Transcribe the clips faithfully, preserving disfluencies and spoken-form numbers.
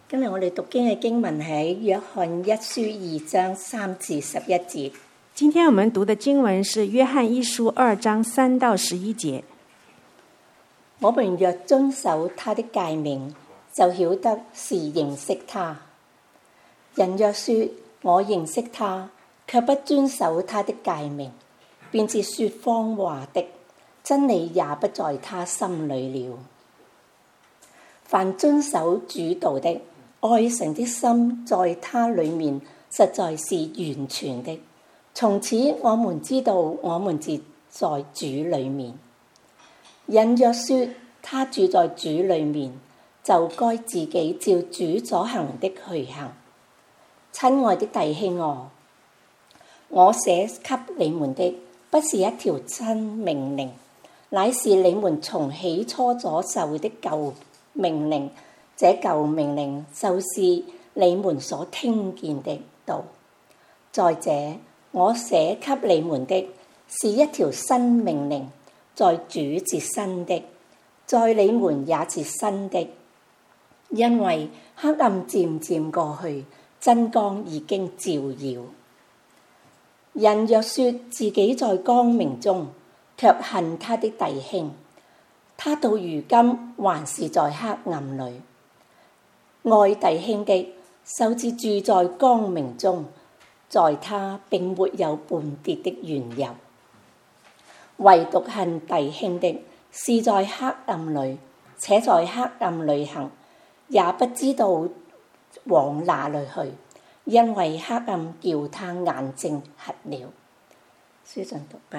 今日我哋讀經嘅經文喺約翰一書二章三至十一節。 今天我們讀的經文是約翰一書二章三到十一節。 我們若遵守他的誡命，就曉得是認識他。人若說我認識他，卻不遵守他的誡命，便是說謊話的，真理也不在他心裏了。凡遵守主道的，愛神的心在他裏面實在是完全的。從此我們知道我們是在主裏面。人若說他住在主裏面，就該自己照主所行的去行。親愛的弟兄哦，我寫給你們的不是一條新命令，乃是你們從起初所受的舊命令。這舊命令就是你們所聽見的道。再者，我寫給你們的是一條新命令，在主是新的，在你們也是新的。因為黑暗漸漸過去，真光已經照耀。人若說自己在光明中，卻恨他的弟兄，他到如今還是在黑暗裏。愛弟兄的，就是住在光明中，在他並沒有絆跌的緣由。唯獨恨弟兄的，是在黑暗裏，且在黑暗裏行，也不知道往哪裏去，因為黑暗叫他眼睛瞎了。書信讀畢。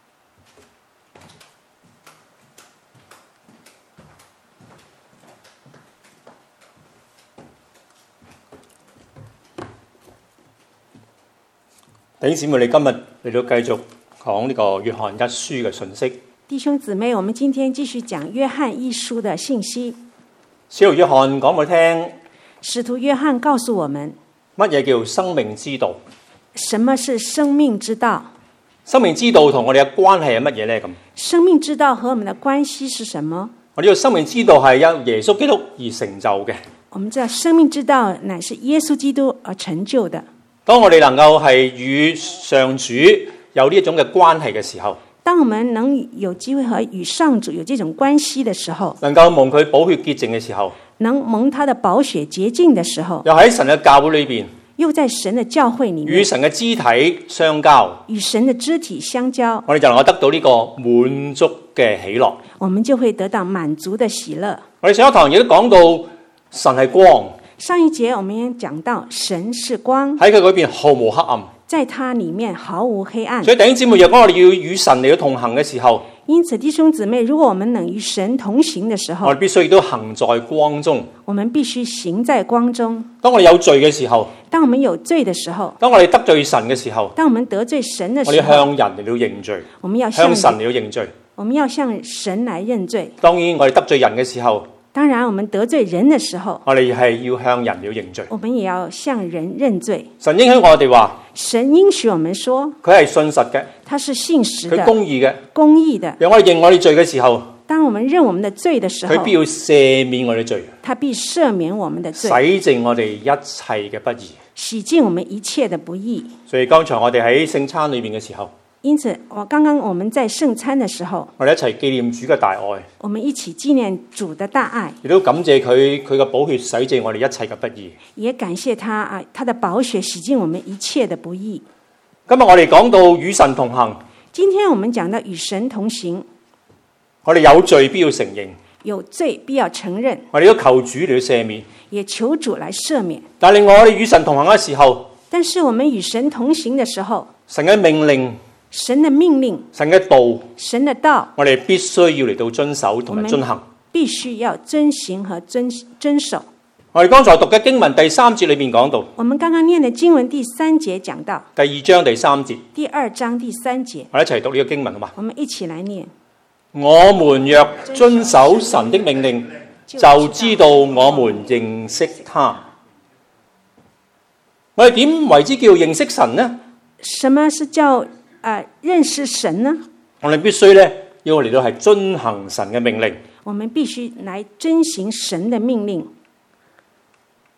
弟兄姊妹，你今日嚟到繼續講呢個約翰一書嘅信息。 弟兄姊妹，我們今天繼續講約翰一書的信息。 使徒約翰講俾我聽， 使徒約翰告訴我們乜嘢叫生命之道？ 什麼是生命之道？ 生命之道同我哋嘅關係係乜嘢呢？咁生命之道和我們的關係是什麼？ 我呢個生命之道係由耶穌基督而成就嘅。 我們知道生命之道乃是耶穌基督而成就的。 當我哋能夠係與上主有呢一種嘅關係嘅時候， 當我們能有機會和與上主有這種關係的時候， 能夠蒙佢寶血潔淨嘅時候， 能蒙他的寶血潔淨的時候， 又喺神嘅教會裏邊， 又在神的教會裏面與神嘅肢體相交， 與神的肢體相交， 我哋就能夠得到呢個滿足嘅喜樂， 我們就會得到滿足的喜樂。 我哋上一堂亦都講到神係光， 上一節我們也講到神是光， 喺佢嗰邊毫無黑暗， 在他裏面毫無黑暗。 所以弟兄姊妹，若果我哋要與神嚟到同行嘅時候， 因此弟兄姊妹，如果我們能與神同行的時候， 我哋必須亦都行在光中。 我們必須行在光中。 當我哋有罪嘅時候， 當我們有罪的時候， 當我哋得罪神嘅時候， 當我們得罪神的時候， 我哋向人嚟到認罪， 我們要向向神嚟到認罪。 我們要向神來認罪。 當然，我哋得罪人嘅時候， 當然我們得罪人的時候， 我哋係要向人嚟到認罪。 我們也要向人認罪。 神應許我哋話， 神應許我們說， 佢係信實嘅， 他是信實的， 佢公義嘅， 公義的。 讓我哋認我哋罪嘅時候， 當我們認我們的罪的時候， 佢必要赦免我哋罪， 他必赦免我們的罪， 洗淨我哋一切嘅不義， 洗淨我們一切的不義。 所以剛才我哋喺聖餐裏面嘅時候， 因此我剛剛我們在聖餐的時候， 我哋一齊紀念主嘅大愛， 我們一起紀念主的大愛， 亦都感謝佢佢嘅寶血洗淨我哋一切嘅不義， 也感謝他啊，他的寶血洗淨我們一切的不義。 今日我哋講到與神同行， 今天我們講到與神同行， 我哋有罪必要承認， 有罪必要承認， 我哋都求主嚟赦免， 也求主來赦免。 但另外我哋與神同行嘅時候， 但是我們與神同行的時候， 神嘅命令、 神的命令、 神嘅道、 神的道， 我哋必須要嚟到遵守同埋遵行， 必須要遵行和遵遵守。 我哋剛才讀嘅經文第三節裏面講到， 我們剛剛念的經文第三節講到， 第二章第三節， 第二章第三節， 我哋一齊讀呢個經文好嘛？ 我們一起來念。 我們若遵守神的命令，就知道我們認識他。我哋點為之叫認識神呢？ 什麼是叫誒、呃、認識神呢？ 我哋必須咧要嚟到係遵行神嘅命令。 我們必須來遵行神的命令。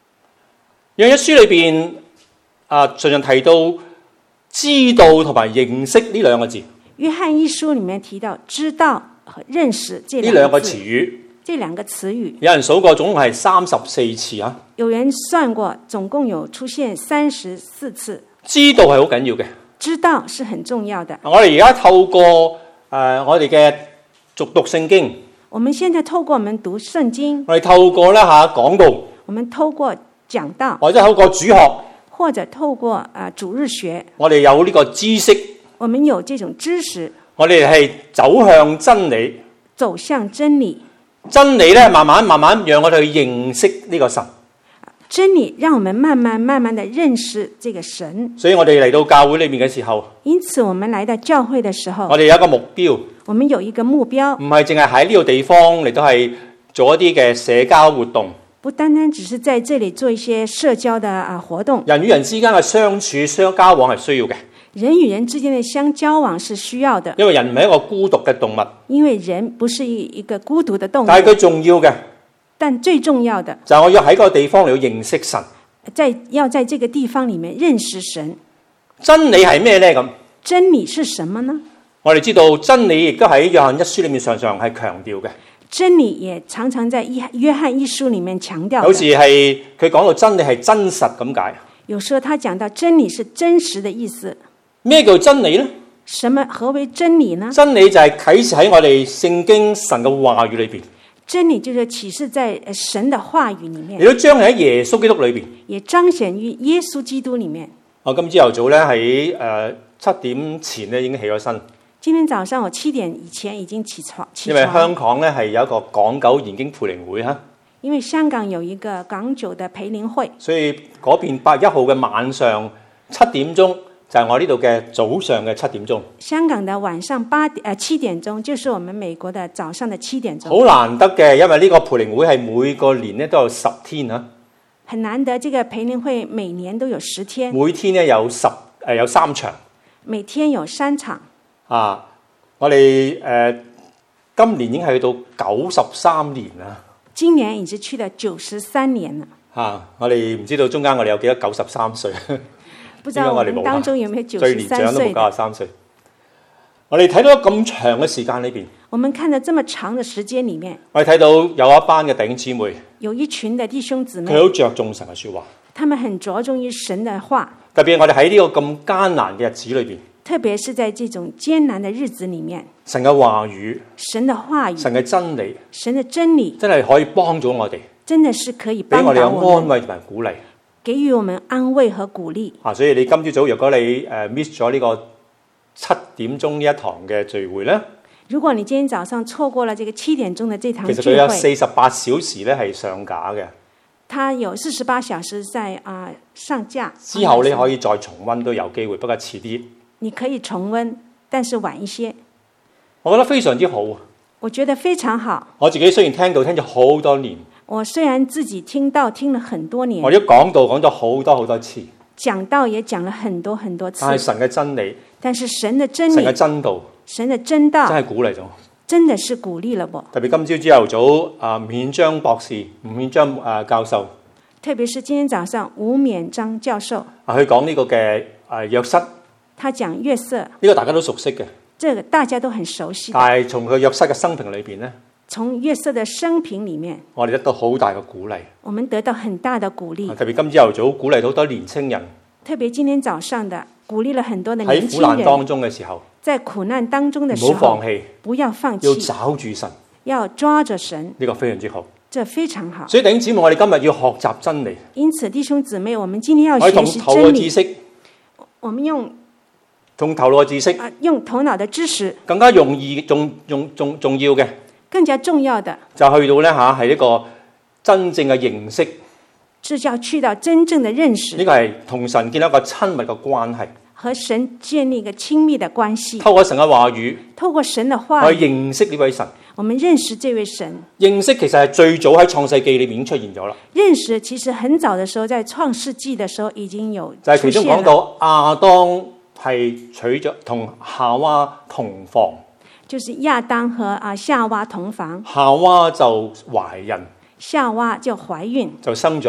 約翰一書裏邊啊，常常提到知道同埋認識呢兩個字。 約翰一書裡面提到知道和認識這呢兩個詞語， 這兩個詞語， 有人數過總共係三十四次啊。 有人算過，總共有出現三十四次。 知道係好緊要嘅， 知道是很重要的。 我哋而家透過誒、呃、我哋嘅讀讀聖經， 我們現在透過我們讀聖經， 我哋透過咧嚇講道， 我們透過講道， 或者透過主學， 或者透過啊、呃、主日學， 我哋有呢個知識， 我們有這種知識， 我哋係走向真理， 走向真理。 真理咧慢慢慢慢讓我哋去認識呢個神。 真理讓我們慢慢慢慢地認識這個神。 所以我哋嚟到教會裏面嘅時候， 因此我們來到教會的時候， 我哋有一個目標， 我們有一個目標， 唔係淨係喺呢個地方嚟到係做一啲嘅社交活動， 不單單只是在這裡做一些社交的啊活動。 人與人之間嘅相處相交往係需要嘅， 人與人之間的相交往是需要的， 因為人唔係一個孤獨嘅動物， 因為人不是一一個孤獨的動物， 但係佢重要嘅， 但最重要的就係我要喺嗰個地方嚟到認識神。 在要在這個地方裡面認識神。 真理係咩呢？咁真理是什麼呢？ 我哋知道真理亦都喺約翰一書裏面常常係強調嘅。 真理也常常在約翰一書裡面強調。 有時係佢講到真理係真實咁解。 有時候他講到真理是真實的意思。 咩叫真理呢？ 什麼何為真理呢？ 真理就係啟示喺我哋聖經神嘅話語裏邊。 真理就是啟示在神的話語裡面， 亦都彰顯喺耶穌基督裏邊， 也彰顯於耶穌基督裡面。 我今朝頭早咧喺誒七點前咧已經起咗身。 今天早上我七點以前已經起床，起因為香港咧係有一個港九研經培靈會哈。 因為香港有一個港九的培靈會， 所以嗰邊八月一號嘅晚上七點鐘就係我呢度嘅早上嘅七點鐘。 香港的晚上八點誒七點鐘，就是我們美國的早上的七點鐘。 好難得嘅，因為呢個培靈會係每個年咧都有十天啊。 很難得，這個培靈會每年都有十天， 每天咧有十誒有三場。 每天有三場。 啊，我哋誒、呃、今年已經係去到九十三年啦。 今年已經去到九十三年了。 啊，我哋唔知道中間我哋有幾多九十三歲。 不知道我們當中有沒有九最十三年長都冇歲？ 九十三歲。我哋睇到咁長嘅時間裏邊， 我們看到這麼長的時間裏面， 我哋睇到有一班嘅弟兄姊妹， 有一群的弟兄姊妹， 佢好着重神嘅說話。 他們很着重於神的話， 特別我哋喺呢個咁艱難嘅日子裏邊， 特別是在這種艱難的日子裏面， 神嘅話語、 神的話語、 神嘅真理， 神的真理， 真係可以幫助我哋， 真的是可以俾我哋有幫到我們， 安慰同埋鼓勵。 給予我們安慰和鼓勵。 啊，所以你今朝早如果你誒 miss 咗呢個七點鐘呢一堂嘅聚會咧， 如果你今天早上錯過了這個七點鐘的這堂聚其實佢有會， 四十八小時咧係上架嘅。 它有四十八小時在啊、呃、上架。 之後你可以再重溫都有機會，不過遲啲。 你可以重溫，但是晚一些。 我覺得非常之好。 我覺得非常好。 我自己雖然聽到聽咗好多年， 我雖然自己聽到聽了很多年， 我亦都講道講咗好多好多次， 講道也講了很多很多次。 但係神嘅真理， 但是神的真神嘅理， 真道， 神的真道真係鼓勵咗。 真的是鼓勵了我。 特別今朝朝頭早，啊吳顯章博士、吳顯章啊教授， 特別是今天早上吳勉章教授， 啊去講呢個嘅誒約瑟，呢、 他講約瑟， 這個大家都熟悉嘅， 這個大家都很熟悉的。 但係從佢約瑟嘅生平裏邊咧， 從約瑟的生平裡面， 我哋得到好大嘅鼓勵。 我們得到很大的鼓勵。 特別今朝頭早鼓勵到好多年青人特別今天早上的鼓勵了很多的喺年輕苦難當人， 中嘅時候， 在苦難當中的時唔好放候， 棄， 不要放要棄， 找住神， 要抓着神， 呢個非常之好。 這非常好。 所以弟兄姊妹，我哋今日要學習真理， 因此，弟兄姊妹，我們今天要我哋學習同頭腦真理。 嘅知識， 我們用同頭腦嘅知識啊，用頭腦的知識， 更加容易、重重重重要嘅， 更加重要的， 就去到咧嚇係一個真正嘅認識。 是要去到真正的認識， 呢個係同神建立一個親密嘅關係， 和神建立一個親密的關係。 透過神嘅話語透過神的話語， 去認識呢位神。 我們認識這位神。 認識其實係最早喺創世記裏面已經出現咗啦， 認識其實很早的時候，在創世紀的時候已經有就係其中出現了。 講到亞當係娶咗同夏娃同房， 就是亞當和啊夏娃同房， 夏娃就懷孕， 夏娃就懷孕， 就生咗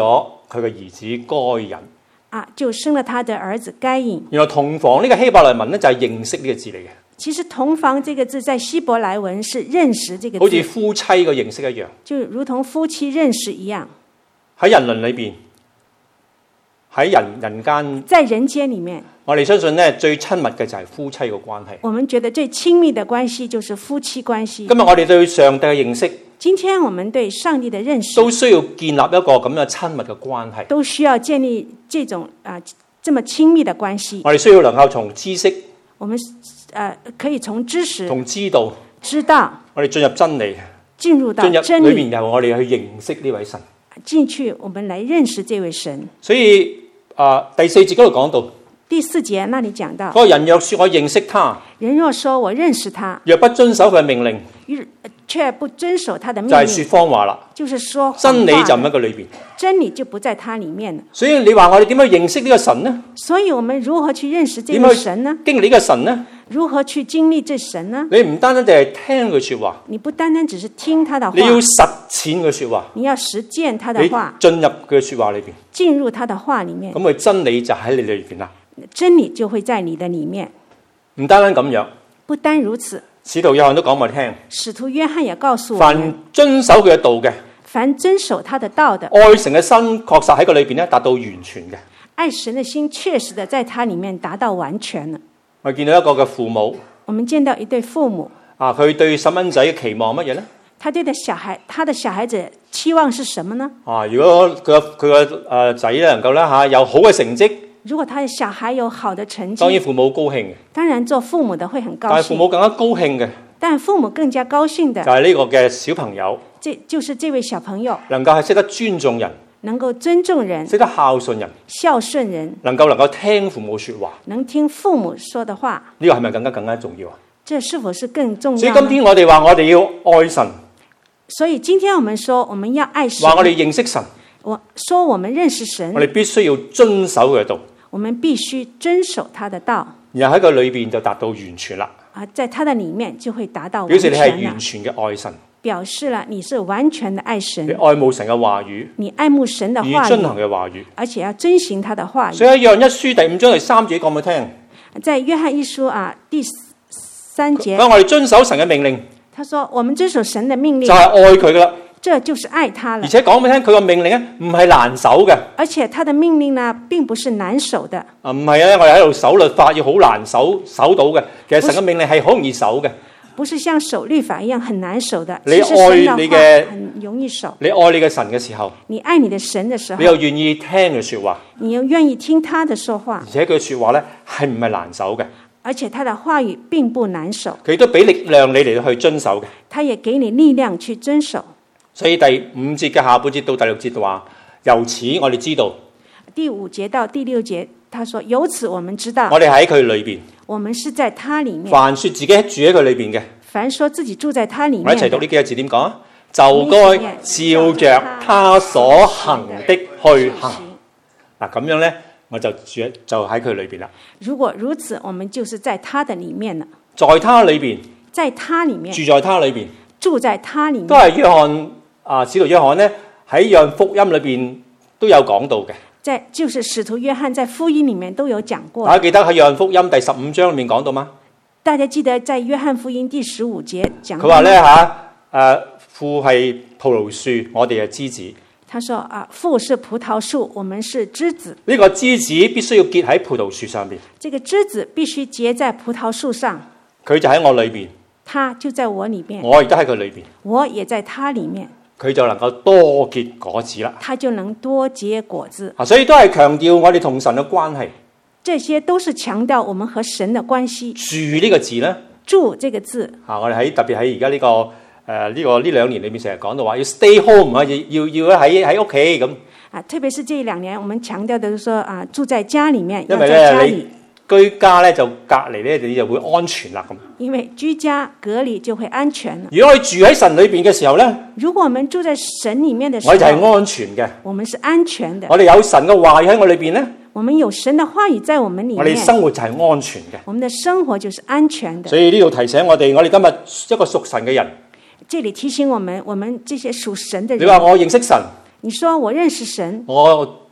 佢嘅兒子該隱。 啊，就生了他的兒子該隱。 原來同房呢個希伯來文咧就係認識呢個字嚟嘅， 其實同房這個字在希伯來文是認識這個字， 好似夫妻嘅認識一樣， 就如同夫妻認識一樣。 喺人倫裏邊，喺人人間， 在人間裡面， 我哋相信咧最親密嘅就係夫妻嘅關係。 我們覺得最親密的關係就是夫妻關係。 今日我哋對上帝嘅認識， 今天我們對上帝的認識都需要建立一個咁樣親密嘅關係， 都需要建立這種啊、呃、這麼親密的關係。 我哋需要能夠從知識， 我們呃可以從知識、 從知道， 知道， 我哋進入真理， 進入到進入真理裏面，由我哋去認識呢位神。 進去，我們來認識這位神。 所以啊、呃，第四節嗰度講到， 第四節那裡講到， 嗰個人若說我認識他， 人若說我認識他， 若不遵守佢嘅命令， 卻不遵守他的命就係、 令， 說謊話啦。 就是說真理就唔喺佢裏邊， 真理就不在他裡面了。 所以你話我哋點樣認識呢個神呢？ 所以我們如何去認識這點去位神呢？ 經歷呢個神呢？ 如何去經歷這神呢？ 你唔單單淨係聽佢說話， 你不單單只是聽他的話， 你要實踐佢說話， 你要實踐他的你話， 進入佢說話裏邊， 進入他的話裡面， 咁佢真理就喺你裏邊啦。 真理就會在你的裡面。 唔單單咁樣， 不單如此， 使徒約翰都講俾我哋聽， 使徒約翰也告訴我們， 凡遵守佢嘅道嘅， 凡遵守他的道的， 愛神嘅心確實喺佢裏邊咧達到完全嘅。 愛神的心確實的在他裡面達到完全了。 我見到一個嘅父母， 我們見到一對父母， 啊，佢對細蚊仔嘅期望乜嘢咧？ 他對的小孩，他的小孩子期望是什麼呢？ 啊，如果佢佢個誒仔咧能夠咧嚇有好嘅成績， 如果他的小孩有好的成績， 當然父母高興嘅。 當然做父母的會很高興。 但係父母更加高興嘅， 但父母更加高興的就係呢個嘅小朋友， 這就是這位小朋友能夠係識得尊重人， 能夠尊重人， 識得孝順人， 孝順人， 能夠能夠聽父母說話， 能聽父母說的話， 呢個係咪更加更加重要啊？ 這是否是更重所以要呢？ 今天我哋話我哋要愛神， 所以今天我們說我們要愛神， 話我哋認識神， 我說我們認識神， 我哋必須要遵守佢嘅道， 我們必須遵守他的道， 然後喺佢裏邊就達到完全啦。 啊，在他的裡面就會達到完表示你係全了完，全嘅愛神， 表示了你是完全的愛你神， 愛慕神嘅話語， 你愛慕神的話以遵行語， 嘅話語。 而且要遵行他的話所語。 以喺約翰一書第五章第三節講俾你聽， 在約翰一書啊第三節， 咁我哋遵守神嘅命令， 他說我們遵守神的命令就，係愛佢噶啦。 這就是愛他了而。且講俾你聽，佢個命令咧唔係難守嘅。 而且他的命令呢，並不是難守的， 啊，唔係咧，我哋喺度守律法要好難守守到嘅。其實神嘅命令係好容易守嘅。 不是像守律法一樣很難守的。 你其實神的愛你嘅話很容易守。 你愛你嘅神嘅時候， 你愛你的神的時候你，又願意聽佢說話， 你又願意聽他的說話而，且佢說話咧係唔係難守嘅？ 而且他的話語並不難守， 佢都俾力量你嚟到去遵守嘅。 他也給你力量去遵守。 所以第五節嘅下半節到第六節話，由此我哋知道， 第五節到第六節，他說：由此我們知道， 我哋喺佢裏邊， 我們是在他裡面。 凡說自己住喺佢裏邊嘅， 凡說自己住在他裡面我一齊讀呢幾個字點講啊？就該照着他所行的去行。嗱，咁樣咧，我就住就喺佢裏邊啦。 如果如此，我們就是在他的裡面了， 在他裏邊， 在他裡面住在他裏邊， 住在他裡面， 都係約翰啊，使徒約翰咧喺約翰福音裏邊都有講到嘅。 在就是使徒約翰在福音裡面都有講過。 大家記得喺約翰福音第十五章裏面講到嗎？ 大家記得在約翰福音第十五節講到。 佢話咧嚇，誒父係葡萄樹，我哋係枝子。 他說啊，父是葡萄樹，我們是枝子。 呢個枝子必須要結喺葡萄樹上邊， 這個枝子必須結在葡萄樹上。 佢就喺我裏邊， 他就在我裡面， 我亦都喺佢裏邊， 我也在他裡面， 佢就能夠多結果子啦。 他就能多結果子。 啊，所以都係強調我哋同神嘅關係。 這些都是強調我們和神的關係。 住呢個字咧， 住這個字， 啊，我哋喺特別喺而家呢個誒呢個呢兩年裏面成日講到話要 stay home 啊，要要喺喺屋企咁。 啊，特別是這兩年，我們強調的是說啊，住在家裡面， 因為要在家裡。 咧你居家咧就隔離咧，你就會安全啦咁。 因為居家隔離就會安全了。 如果我哋住喺神裏邊嘅時候咧， 如果我們住在神裡面的時候， 我哋就係安全嘅。 我們是安全的。 我哋有神嘅話語喺我裏邊咧， 我們有神的話語在我們裡面， 我哋生活就係安全嘅。 我們的生活就是安全的。 所以呢度提醒我哋，我哋今日一個屬神嘅人， 這裡提醒我們，我們這些屬神的人， 你話我認識神， 你說我認識神， 我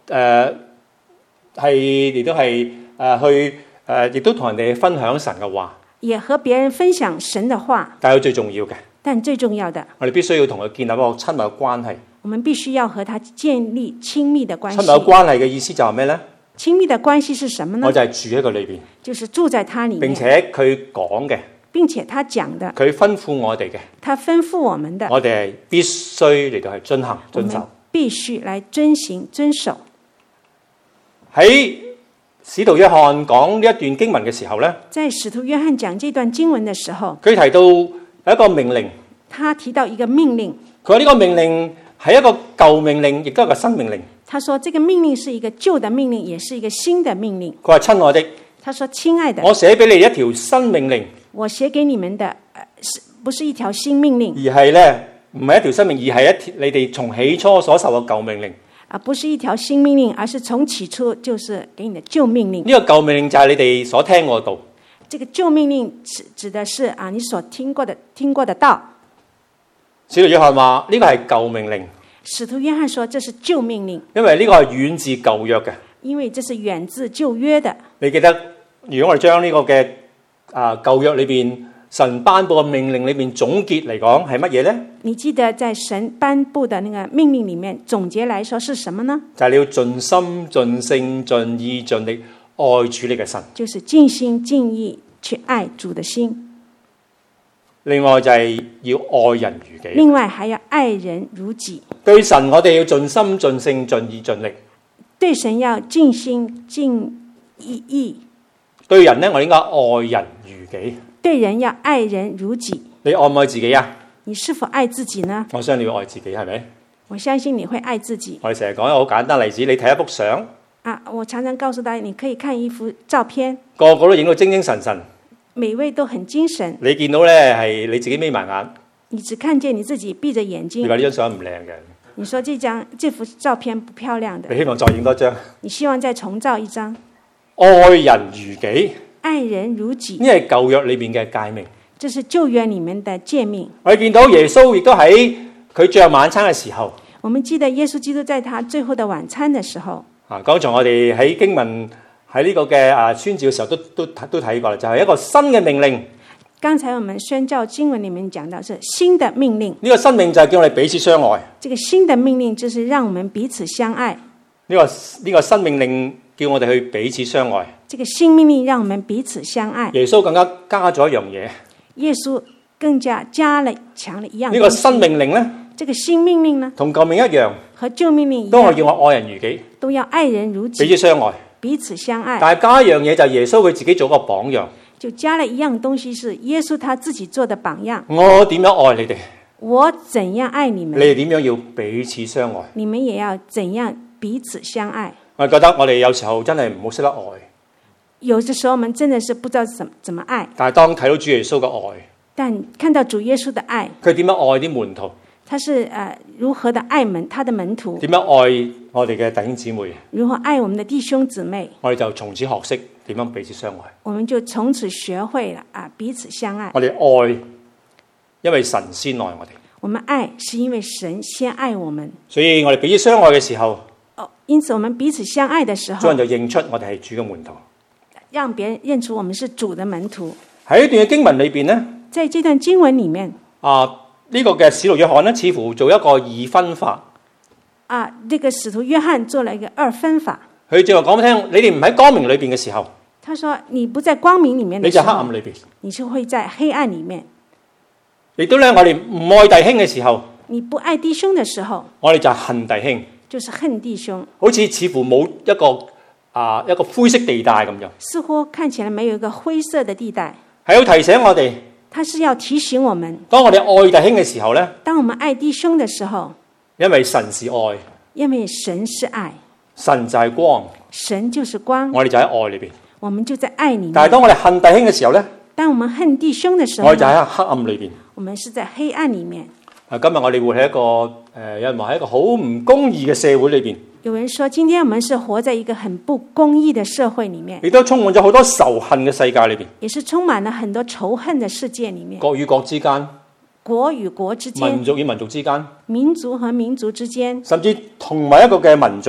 誒係亦都係誒、呃、去誒，亦、呃、都同人哋分享神嘅話， 也和別人分享神的話。 但係最重要嘅， 但最重要的， 我哋必須要同佢建立一個親密嘅關係。 我們必須要和他建立親密的關係。 親密嘅關係嘅意思就係咩咧？ 親密的關係是什麼呢？ 我就係住喺佢裏邊， 就是住在他裏面， 並且佢講嘅， 並且他講的， 佢吩咐我哋嘅， 他吩咐我們的， 我哋係必須嚟到係遵行遵守， 必須來遵行遵守。 喺使徒約翰講呢一段經文嘅時候咧， 在使徒約翰講這段經文的時候， 佢提到有一個命令， 他提到一個命令， 佢話呢個命令係一個舊命令，亦都係一個新命令。 他說這個命令是一個舊的命令，也是一個新的命令。 佢話親愛的， 他說親愛的， 我寫俾你一條新命令， 我寫給你們的，呃，是不是一條新命令？ 而係咧唔係一條新命，而係一條你哋從起初所受嘅舊命令。 啊，不是一條新命令，而是從起初就是給你的舊命令。 呢個舊命令就係你哋所聽過嘅道。 這個舊命令指指的是啊，你所聽過的聽過的道。 使徒約翰話呢個係舊命令。 使徒約翰說這是舊命令， 因為呢個係遠自舊約嘅。 因為這是遠自舊約的。 你記得，如果我哋將呢個嘅啊舊約裏邊神頒布嘅命令裏邊總結嚟講係乜嘢咧？ 你記得在神頒布的那個命令裡面總結來說是什麼呢？ 就係你要盡心、盡性、盡意、盡力愛主你嘅神。 就是盡心盡意去愛主的心。 另外就係要愛人如己。 另外還要愛人如己。 對神我哋要盡心、盡性、盡意、盡力。 對神要盡心盡意意。 對人呢，我應該愛人如己。 對人要愛人如己。 你愛唔愛自己啊？ 你是否愛自己呢？ 我相信你要愛自己，係咪？ 我相信你會愛自己。 我哋成日講一個好簡單例子，你睇一幅相啊，我常常告訴大家，你可以看一幅照片， 個個都影到精精神神， 每位都很精神。 你見到咧係你自己眯埋眼， 你只看見你自己閉着眼睛。 你話呢張相唔靚嘅， 你說這張這幅照片不漂亮的， 你希望再影多張， 你希望再重照一張。 愛人如己， 愛人如己， 呢係舊約裏邊嘅誡命。 這是舊約裡面的誡命。 我哋見到耶穌亦都喺佢最後晚餐嘅時候， 我們記得耶穌基督在他最後的晚餐的時候， 啊，剛才我哋喺經文喺呢個嘅啊宣召嘅時候都都都睇過啦，就係一個新嘅命令。 剛才我們宣教經文裡面講到是新的命令， 呢個新命就係叫我哋彼此相愛。 這個新的命令就是讓我們彼此相愛。 呢個呢個新命令叫我哋去彼此相愛。 這個新命令讓我們彼此相愛。 耶穌更加加咗一樣嘢。 耶穌更加加了強了一樣。 呢個新命令呢， 這個新命令呢， 同舊命一樣， 和舊命令一樣， 都係叫我愛人如己， 都要愛人如己， 彼此相愛， 彼此相愛。 但係加一樣嘢就係耶穌佢自己做個榜樣， 就加了一樣東西，是耶穌他自己做的榜樣。 我點樣愛你哋？ 我怎樣愛你們？ 你哋點樣要彼此相愛？ 你們也要怎樣彼此相愛？ 我覺得我哋有時候真係唔好識得愛。 有的時候我們真的是不知道怎麼怎麼愛。 但係當睇到主耶穌嘅愛， 但看到主耶穌的愛， 佢點樣愛啲門徒？ 他是誒、呃、如何的愛門他的門徒？ 點樣愛我哋嘅弟兄姊妹？ 如何愛我們的弟兄姊妹？ 我哋就從此學識點樣彼此相愛。 我們就從此學會了啊，彼此相愛。 我哋愛，因為神先愛我哋。 我們愛是因為神先愛我們， 所以我哋彼此相愛嘅時候， 哦，因此我們彼此相愛的時候， 眾人就認出我哋係主嘅門徒， 讓別人認出我們是主的門徒。 喺一段嘅經文裏邊呢， 在這段經文裏面， 啊呢、這個嘅使徒約翰呢，似乎做一個二分法。 啊，這個使徒約翰做了一個二分法。 佢正話講俾聽，你哋唔喺光明裏邊嘅時候， 他說你不在光明裏面， 你就黑暗裏邊， 你就會在黑暗裏面。 亦都咧，我哋唔愛弟兄嘅時候， 你不愛弟兄的時候， 我哋就恨弟兄， 就是恨弟兄， 好似似乎冇一個啊一個灰色地帶咁樣， 似乎看起來沒有一個灰色的地帶， 係要提醒我哋， 他是要提醒我們， 當我哋愛弟兄嘅時候咧， 當我們愛弟兄的時候， 因為神是愛， 因為神是愛， 神就係光， 神就是光， 我哋就喺愛裏邊， 我們就在愛裏面。 但係當我哋恨弟兄嘅時候咧， 當我們恨弟兄的時候， 我哋就喺黑暗裏邊。 我們是在黑暗裏面。 啊，今日我哋活喺一個誒、呃，有人話喺一個好唔公義嘅社會裏邊。 有人說，今天我們是活在一個很不公義的社會裏面， 亦都充滿咗好多仇恨嘅世界裏邊， 也是充滿了很多仇恨的世界裏面。 國與國之間， 國與國之間， 民族與民族之間， 民族和民族之間， 甚至同埋一個嘅民族，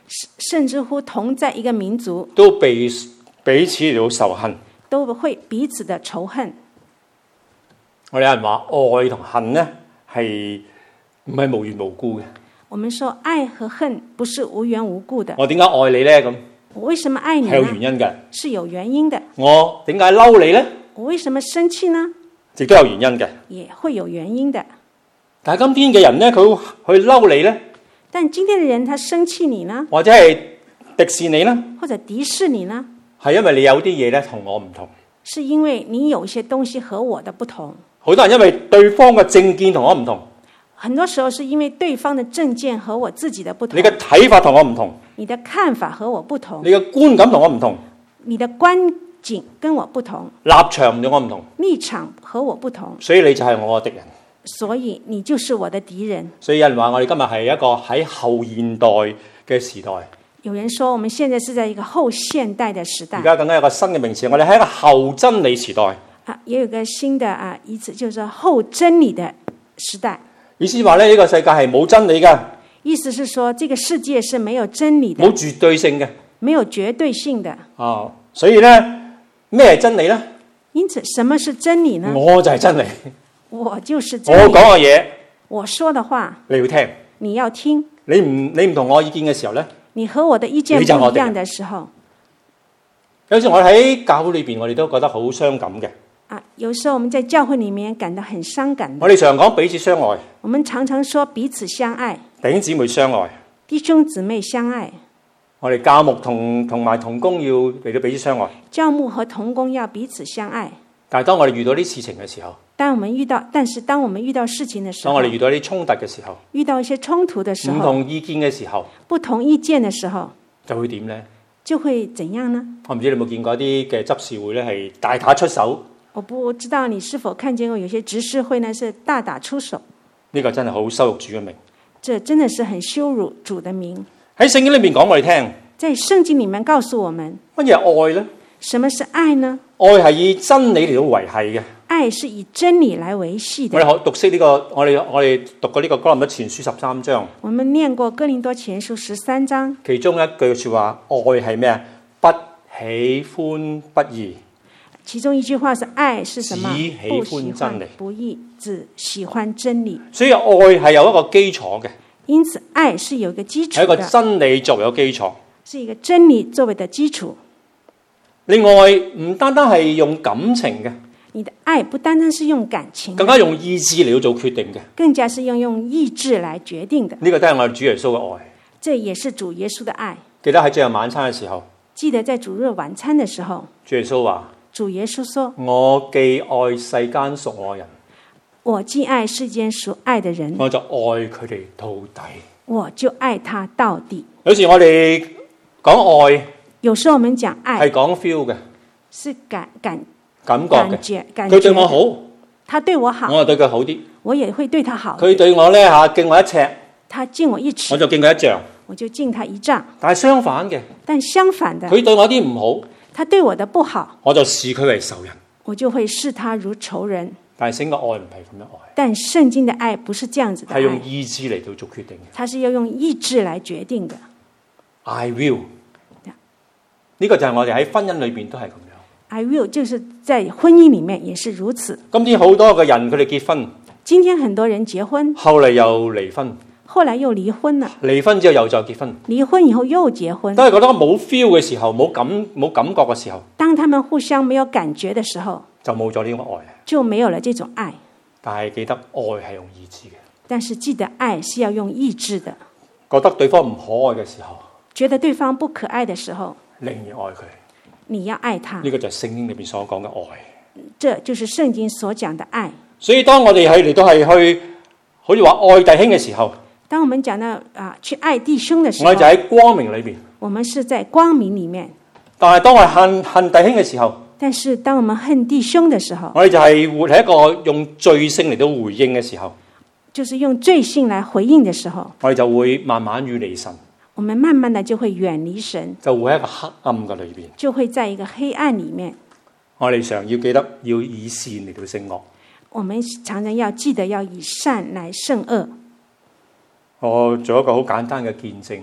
甚至乎同在一個民族， 都被彼此嚟到仇恨。 都會彼此的仇恨。 我哋有人話愛同恨呢係唔係無緣無故嘅？ 我們說愛和恨不是無緣無故的。 我點解愛你呢？咁我為什麼愛你呢？ 係有原因嘅。 是有原因的。 我點解嬲你呢？ 我為什麼生氣呢？ 亦都有原因嘅。 也會有原因的。 但係今天嘅人呢，佢去嬲你呢？ 但今天的人他生氣你呢？ 或者係敵視你呢？ 或者敵視你呢？ 係因為你有啲嘢咧同我唔同。 是因為你有一些東西和我的不同。 好多人因為對方嘅政見同我唔同。 很多時候是因為對方的政見和我自己的不同。 你嘅睇法同我唔同。 你的看法和我不同。 你嘅觀感同我唔同。 你的觀景跟我不同。 立場同我唔同。 立場和我不同。 所以你就係我嘅敵人。 所以你就是我的敵人。 所以有人話我哋今日係一個喺後現代嘅時代。 有人說我們現在是在一個後現代的時代。 而家更加有個新嘅名詞，我哋喺一個後真理時代。 啊，也有個新的啊意思，就是後真理的時代。 意思話咧，呢個世界係冇真理嘅。 意思是說，這個世界是沒有真理的， 冇絕對性嘅， 沒有絕對性的。 啊，所以咧，咩係真理咧？ 因此，什麼是真理呢？ 我就係真理。 我就是真理。 我講嘅嘢， 我說的話， 你要聽。 你要聽。 你唔你唔同我意見嘅時候咧， 你和我的意見不一樣的時候， 有時我喺教會裏邊，我哋都覺得好傷感嘅。 啊，有時候我們在教會裏面感到很傷感。 我哋常講彼此相愛。 我們常常說彼此相愛。 弟兄姊妹相愛。 弟兄姊妹相愛。 我哋教牧同同埋同工要嚟到彼此相愛。 教牧和同工要彼此相愛。 但係當我哋遇到啲事情嘅時候， 當我們遇到，但是當我們遇到事情的時候， 當我哋遇到啲衝突嘅時候， 遇到一些衝突的時候， 唔同意見嘅時候， 不同意見的時候， 就會點呢？ 就會怎樣呢？ 我唔知你有冇見過啲嘅執事會咧，係大打出手。 我不知道你是否看見過有些執事會呢，是大打出手。 呢個真係好羞辱主嘅名。 這真的是很羞辱主的名。 喺聖經裏面講我哋聽， 在聖經裏面告訴我們， 乜嘢係愛呢？ 什麼是愛呢？ 愛係以真理嚟到維繫嘅。 愛是以真理來維繫的。 我哋學讀識呢個，我哋我哋讀過呢個哥林多前書十三章。 我們念過哥林多前書十三章， 其中一句說話，愛係咩啊？不喜歡不義。 其中一句話是愛是什麼？ 只喜歡真理， 不義，只喜歡真理。 所以愛係有一個基礎嘅。 因此，愛是有一個基礎的， 係一個真理作為個基礎， 是一個真理作為的基礎。 另外，唔單單係用感情嘅， 你的愛不單單是用感情， 更加用意志嚟到做決定嘅， 更加是用用意志來決定的。 呢個都係我哋主耶穌嘅愛。 這也是主耶穌的愛。 記得喺最後晚餐嘅時候， 記得在主日晚餐的時候， 主耶穌話： 主耶穌說， 我既愛世間屬我人， 我既愛世間屬愛的人， 我就愛佢哋到底。 我就愛他到底。 有時我哋講愛， 有時候我們講愛係講 feel 嘅， 是感感感覺嘅。 感覺感覺佢對我好， 他對我好， 我就對佢好啲。 我也會對他好。 佢對我咧吓敬我一尺， 他敬我一尺， 我就敬佢一丈。 我就敬他一丈。 但係相反嘅， 但相反的， 佢對我啲唔好， 他對我的不好， 我就視佢為仇人。 我就會視他如仇人。 但係聖經嘅愛唔係咁樣愛， 但聖經的愛不是這樣子的愛， 係用意志嚟到做決定嘅。 它是要用意志來決定的。 I will，呢個就係我哋喺婚姻裏邊都係咁樣。 I will 就是在婚姻裡面也是如此。 今天好多嘅人佢哋結婚， 今天很多人結婚， 後嚟又離婚， 後來又離婚了， 離婚之後又再結婚， 離婚以後又結婚， 都係覺得冇 feel 嘅時候，冇感冇感覺嘅時候， 當他們互相沒有感覺的時候， 就冇咗呢個愛， 就沒有了這種愛。 但係記得愛係用意志嘅， 但是記得愛是要用意志的。 覺得對方唔可愛嘅時候， 覺得對方不可愛的時候， 寧願愛佢。 你要愛他。 呢個就係聖經裏邊所講嘅愛。 這就是聖經所講的愛。 所以當我哋係嚟到係去，好似話愛弟兄嘅時候， 當我們講到啊去愛弟兄嘅時候， 我哋就喺光明裏邊。 我們是在光明裡面。 但係當我恨恨弟兄嘅時候， 但是當我們恨弟兄的時候， 我哋就係活喺一個用罪性嚟到回應嘅時候， 就是用罪性來回應的時候， 我哋就會慢慢遠離神， 我們慢慢的就會遠離神， 就會喺一個黑暗嘅裏邊， 就會在一個黑暗裡面。 我哋常要記得要以善嚟到勝惡。 我們常常要記得要以善來勝惡。 我做一個好簡單嘅見證，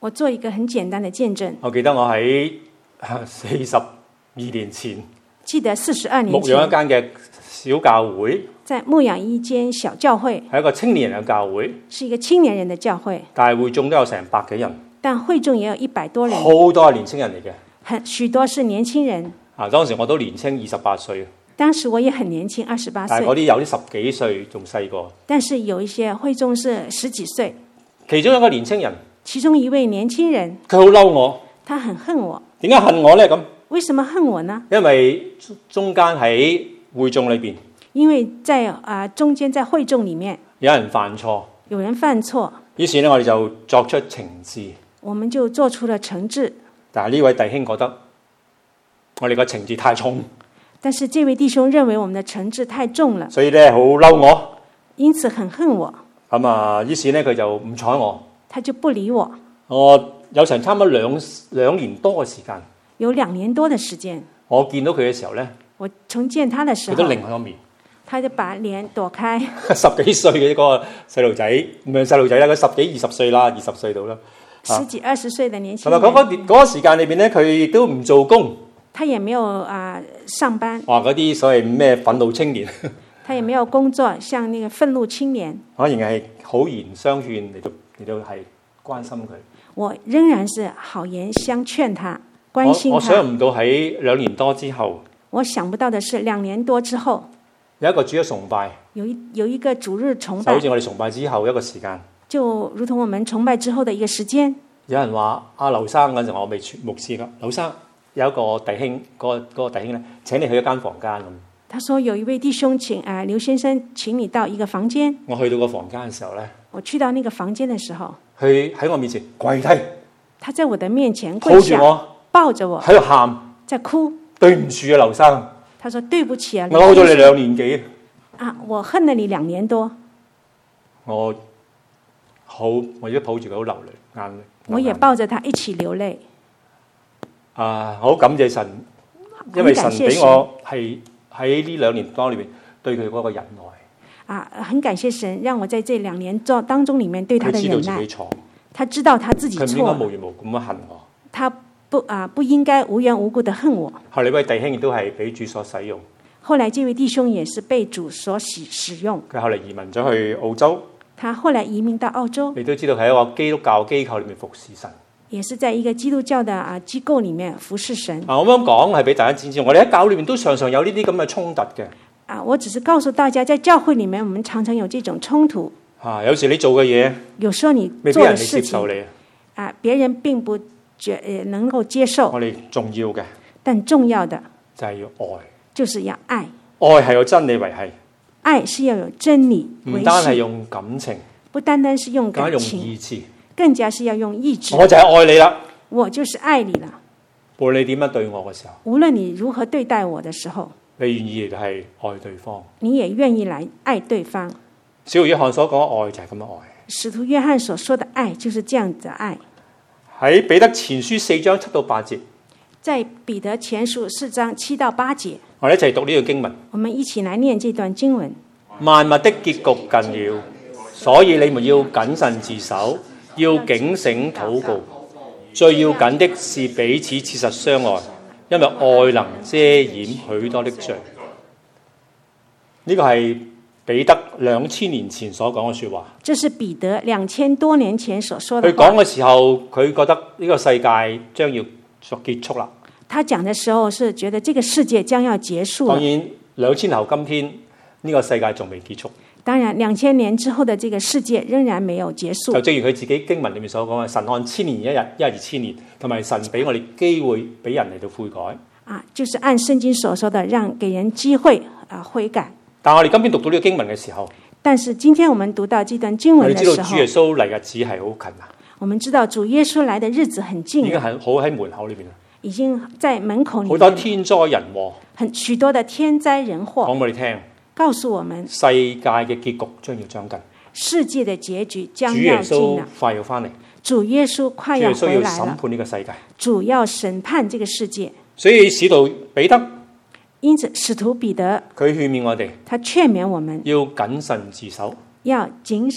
我做一個很簡單的見證。 我記得我喺四十二年前記得四十二年牧前養一間嘅小教會， 在牧養一間小教會， 係一個青年人嘅教會， 是一個青年人的教會， 但係會眾都有成百幾人， 但會眾也有一百多人， 好多係年青人嚟嘅。 很許多是年輕人。 啊，當時我都年青二十八歲， 當時我也很年輕，二十八歲。 但係嗰啲有啲十幾歲仲細個。 但是有一些會眾是十幾歲， 其中一個年青人， 其中一位年輕人， 佢好嬲我， 他很恨我。 點解恨我呢？咁為什麼恨我呢？ 因為中間喺會眾裏邊， 因為在啊、呃、中間在會眾裡面有人犯錯， 有人犯錯， 於是呢，我哋就作出懲治。 我們就做出了懲治。 但係呢位弟兄覺得我哋個懲治太重， 但是這位弟兄認為我們的懲治太重了， 所以咧好嬲我， 因此很恨我。 咁啊，於是咧佢就唔睬我。 他就不理我。 我有成差唔多兩兩年多嘅時間， 有兩年多的時間。 我見到佢嘅時候咧， 我重見他的時候， 佢都另一面， 他就把臉躲開。 十幾歲嘅一個細路仔，唔係細路仔啦，佢十幾二十歲啦，二十歲到啦。 十幾二十歲的年輕人。同埋嗰個嗰個時間裏邊咧，佢亦都唔做工。 他也沒有啊、呃、上班。 話嗰啲所謂咩憤怒青年。 他也沒有工作，像那個憤怒青年。 我仍然係好言相勸嚟到嚟到係關心佢。 我仍然是好言相勸他，關心他。 我，我想唔到喺兩年多之後。 我想不到的是兩年多之後， 有一個主日崇拜。有一有一個主日崇拜。 就好似我哋崇拜之後一個時間。 就如同我們崇拜之後的一個時間。 有人話阿劉生嗰陣我未牧師噶，劉生有一個弟兄，嗰、那個嗰、那個弟兄咧請你去一間房間咁。 他說有一位弟兄請啊劉先生請你到一個房間。 我去到個房間嘅時候咧， 我去到那個房間的時候， 佢喺我面前跪低， 他在我的面前跪下， 抱住我， 抱着我， 喺度喊， 在哭。 對唔住啊，劉生。 他說對不起啊， 我嬲咗你兩年幾啊，我恨了你兩年多。 我好，我而家抱住佢好流淚眼淚。 我也抱着他一起流淚。 啊，好感謝神，因為神俾我係喺呢兩年多裏面對佢嗰個忍耐。 啊，很感謝神，讓我在這兩年當當中裡面對他的忍耐。 佢知道自己錯， 他知道他自己錯。 佢唔應該無緣無故咁樣恨我。 他不啊，不應該無緣無故的恨我。 後來呢位弟兄亦都係俾主所使用。 後來這位弟兄也是被主所使使用。 佢後來移民咗去澳洲。 他後來移民到澳洲。 你都知道喺一個基督教機構裏面服侍神。 也是在一個基督教的啊機構裡面服侍神。 啊，我咁樣講係俾大家知知，我哋喺教裏面都常常有呢啲咁嘅衝突嘅。 啊，我只是告訴大家，在教會裡面，我們常常有這種衝突。 啊，有時你做嘅嘢， 有時候你未必人哋接受你。 啊，別人並不覺誒能夠接受。 我哋重要嘅， 但重要的就係要愛， 就是要愛。 愛係有真理維繫， 愛是要有真理維繫， 唔單係用感情， 不單單是用感情， 更加用意志， 更加是要用意志。 我就係愛你啦， 我就是愛你啦。 無論你點樣對我嘅時候， 無論你如何對待我的時候， 你願意係愛對方， 你也願意來愛對方。 小約翰所講嘅愛就係咁樣愛。 使徒約翰所說的愛就是這樣子的愛。 喺彼得前書四章七到八節， 在彼得前書四章七到八節， 我哋一齊讀呢段經文。 我們一起來念這段經文。 萬物的結局近了，所以你們要謹慎自守，要警醒禱告。最要緊的是彼此切實相愛，因為愛能遮掩許多的罪。呢個係彼得兩千年前所講嘅說話。 這是彼得兩千多年前所說的話。 佢講嘅時候，佢覺得呢個世界將要作結束啦。 他講的時候是覺得這個世界將要結束了。 當然，兩千後今天呢個世界仲未結束。 當然，兩千年之後的這個世界仍然沒有結束。 就正如佢自己經文裏面所講嘅，神按千年一日，一日二千年，同埋神俾我哋機會俾人嚟到悔改。 啊，就是按聖經所說的，讓給人機會啊悔改。 但我哋今天讀到呢個經文嘅時候， 但是今天我們讀到這段經文嘅時候， 我哋知道主耶穌嚟日子係好近啊。 我們知道主耶穌來的日子很近， 已經係好喺門口裏邊啦。 已經在門口裏面， 好多天災人禍， 很許多的天災人禍。 講俾我哋聽， 告訴我們世界嘅結局將要將近， 世界的結局將主耶要近穌了。 快要翻嚟， 主耶穌快要回來了， 主耶穌要審判呢個世界， 主要審判這個世界。 所以使徒彼得， 因此使徒彼得佢勸勉我哋， 他勸勉我們要謹慎自守， 要謹慎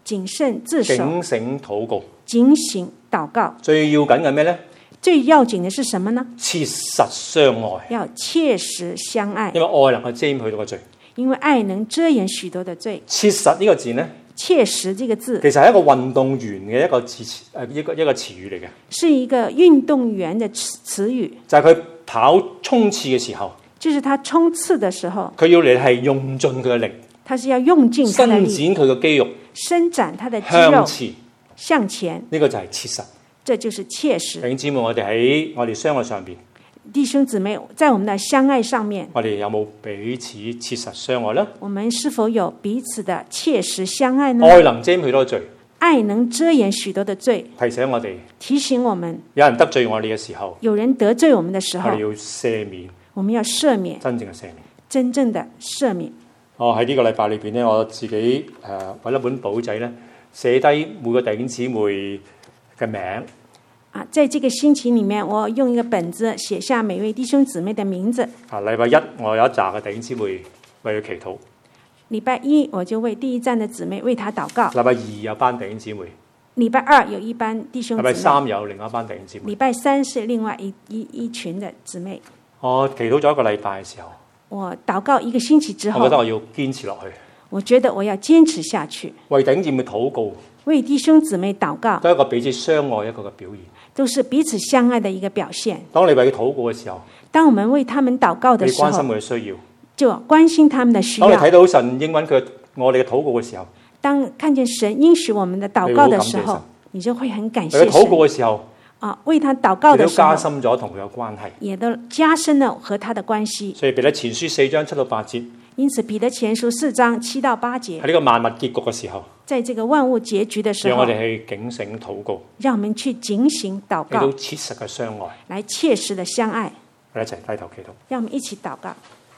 謹慎自守， 警醒禱告。 警醒禱告。 最要緊嘅咩呢？ 最要緊的是什麼呢？ 切實相愛， 要切實相愛， 因為愛能夠遮掩許多嘅罪。 因為愛能遮掩許多的罪。 切實呢個字呢， 切實這個字其實係一個運動員嘅一個詞誒一個一個詞語嚟嘅， 是一個運動員的詞詞語， 就係佢跑衝刺嘅時候， 就是他衝刺的時候， 佢要嚟係用盡佢嘅力， 他是要用盡他的伸力， 展佢嘅肌肉， 伸展他的肌向肉前， 向前， 呢個就係切實。 這就是切實。 弟兄姊妹，我哋喺我哋相愛上邊， 弟兄姊妹，在我們的相愛上面， 我哋有冇彼此切實相愛呢？ 我們是否有彼此的切實相愛呢？ 愛能遮掩許多罪， 愛能遮掩許多的罪， 提醒我哋， 提醒我們， 有人得罪我哋嘅時候， 有人得罪我們的時候， 我哋要赦免， 我們要赦免， 真正嘅赦免。 真正的赦免。 我喺呢個禮拜裏邊咧，我自己誒揾一本簿仔咧，寫低每個弟兄姊妹嘅名。 啊，在這個星期裡面，我用一個本子寫下每位弟兄姊妹的名字。 啊，禮拜一我有一紮嘅弟兄姊妹為佢祈禱。 禮拜一我就為第一站的姊妹為他禱告。 禮拜二有班弟兄姊妹。 禮拜二有一班弟兄姊妹。 禮拜三有另外一班弟兄姊妹。 禮拜三是另外一一一群的姊妹。 我祈禱咗一個禮拜嘅時候， 我禱告一個星期之後， 我覺得我要堅持落去。 我覺得我要堅持下去， 為弟兄姊妹禱告， 為弟兄姊妹禱告， 都係一個彼此相愛一個嘅表現， 都是彼此相愛的一個表現。 當你為佢禱告嘅時候， 當我們為他們禱告的時候， 你關心佢嘅需要， 就關心他們的需要。 當你睇到神應允佢我哋嘅禱告嘅時候， 當看見神應許我們的禱告的時候，你就會很感謝神。 為佢禱告嘅時候， 啊，為他禱告的時候， 亦都加深咗同佢嘅關係， 也都加深了和他的關係。 所以彼得前書四章七到八節， 因此彼得前書四章七到八節， 喺呢個萬物結局嘅時候， 在這個萬物結局的時候， 讓我哋去警醒禱告， 讓我們去警醒禱告， 嚟到切實嘅相愛， 來切實的相愛。 我哋一齊低頭祈禱。 讓我們一起禱告。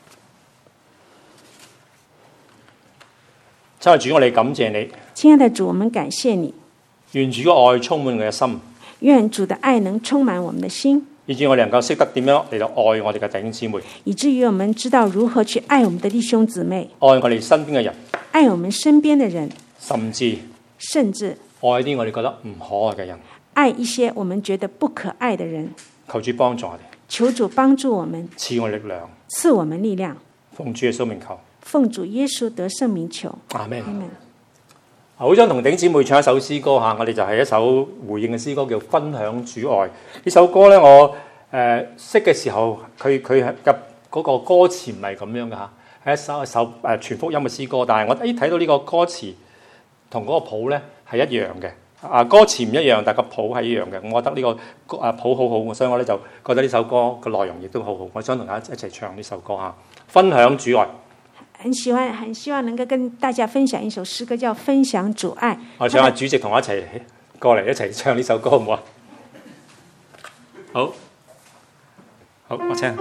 親愛的主，我哋感謝你。 親愛的主，我們感謝你。 願主嘅愛充滿我嘅心。 願主的愛能充滿我們的心， 以致我哋能夠識得點樣嚟到愛我哋嘅弟兄姊妹， 以至於我們知道如何去愛我們的弟兄姊妹， 愛我哋身邊嘅人， 愛我們身邊的人， 甚至甚至愛啲我哋覺得唔可愛嘅人， 愛一些我們覺得不可愛的人。 求主幫助我哋， 求主幫助我們， 賜我力量， 賜我們力量。 奉主耶穌名求， 奉主耶穌得聖名求。 阿門。 阿門。 好想同弟兄姊妹唱一首詩歌吓，我哋就係一首回應嘅詩歌，叫《分享主愛》。呢首歌咧，我誒、呃、識嘅時候，佢佢入嗰個歌詞唔係咁樣嘅吓，係一首一首誒全福音嘅詩歌。但係我一睇到呢個歌詞同嗰個譜咧係一樣嘅，啊歌詞唔一樣，但係個譜係一樣嘅。我覺得呢個啊譜好好，所以我咧就覺得呢首歌嘅內容亦都好好。我想同大家一齊唱呢首歌吓，《分享主愛》。 很喜歡，很希望能夠跟大家分享一首詩歌，叫《分享主愛》。 我請下主席同我一齊過嚟一齊唱呢首歌，好唔好啊？好，好，我請。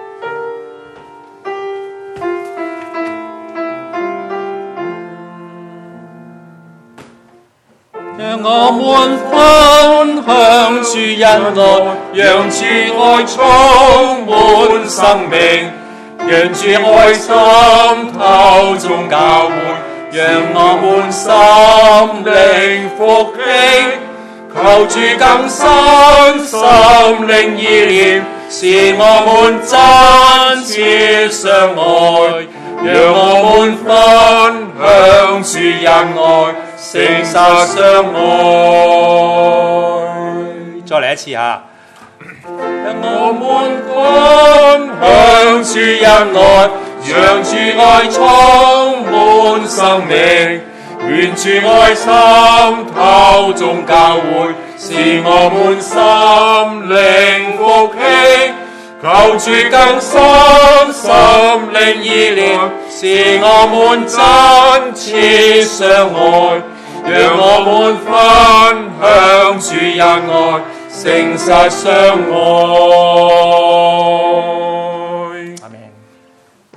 讓我們分享主恩愛，讓主愛充滿生命。讓主愛滲透眾教會，讓我們心靈復興，求主更新心靈意念，使我們真切相愛，讓我們分享主恩愛，誠實相愛。再嚟一次嚇。讓我們分享主恩愛，讓主愛充滿生命，願主愛滲透眾教會，使我們心靈復興，求主更新心靈意念，使我們真切相愛，讓我們分享主恩愛，誠實相愛。